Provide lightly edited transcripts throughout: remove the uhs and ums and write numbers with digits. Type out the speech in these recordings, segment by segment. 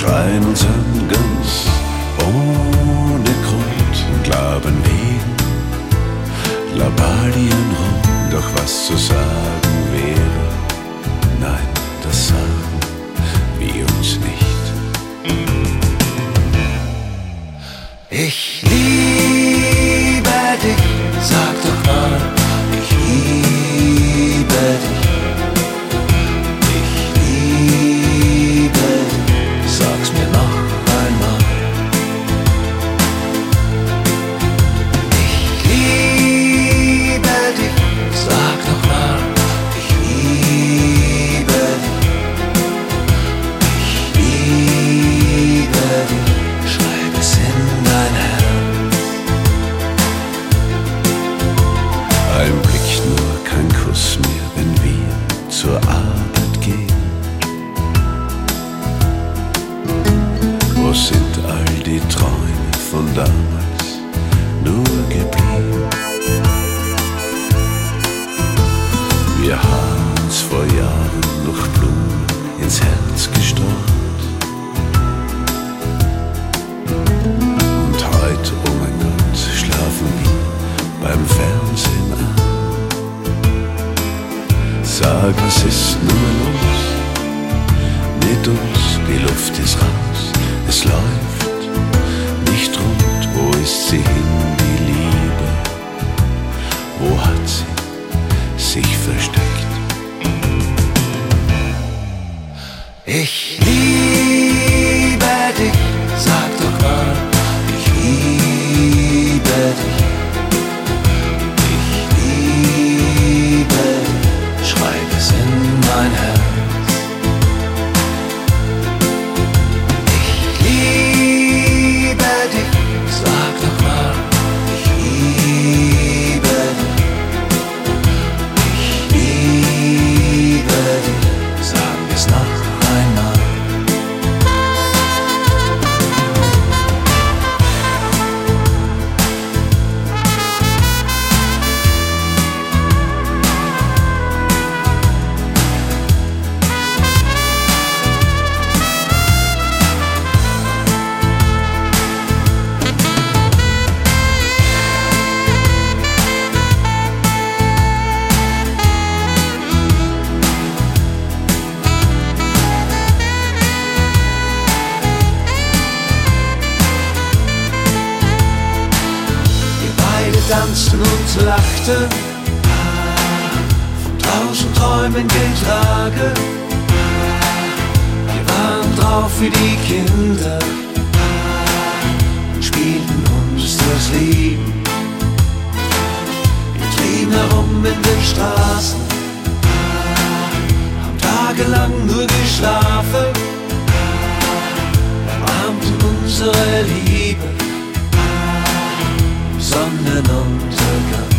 schreien uns an, ganz ohne Grund und glauben wegen Labalien rum. Doch was zu sagen wäre, nein, das sagen wir uns nicht. Ich liebe dich, sag doch mal, ich liebe dich. Ich liebe dich, sag's mir noch einmal. Ich liebe dich, sag doch mal, ich liebe dich. Ich liebe dich, schreib es in dein Herz. Ein Blick nur, kein Kuss mehr, wenn wir zur Arbeit gehen. Wo sind all die Träume von damals nur geblieben? Wir haben uns vor Jahren noch Blumen ins Herz gestreut. Und heute, oh mein Gott, schlafen wir beim Fernsehen ein. Sag, was ist nur los mit uns? Die Luft ist raus, es läuft nicht rund. Wo ist sie hin, die Liebe? Wo hat sie sich versteckt? Ich liebe dich, sag doch mal, ich liebe dich. Ich liebe dich, schreib es in mein Herz. Ich liebe dich, sag doch mal, ich liebe dich. Ich liebe dich, sag es noch einmal. Tanzten und lachten, von tausend Träumen getragen. Wir waren drauf wie die Kinder und spielten uns durchs Leben. Wir trieben herum in den Straßen, haben tagelang nur geschlafen, umarmten unsere Liebe. Sonnenuntergang.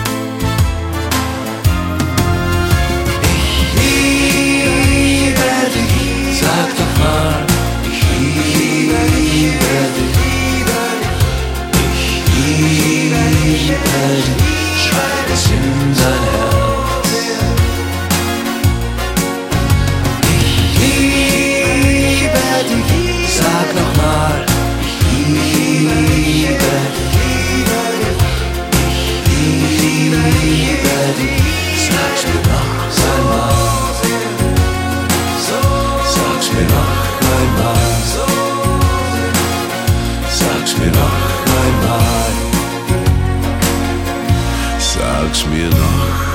Ich liebe dich, sag doch mal, ich liebe dich. Ich liebe dich, schreib es in dein Herz. Ich liebe dich, sag doch mal, ich liebe dich. Sag's mir noch einmal. Sag's mir noch einmal. Sag's mir noch einmal. Sag's mir noch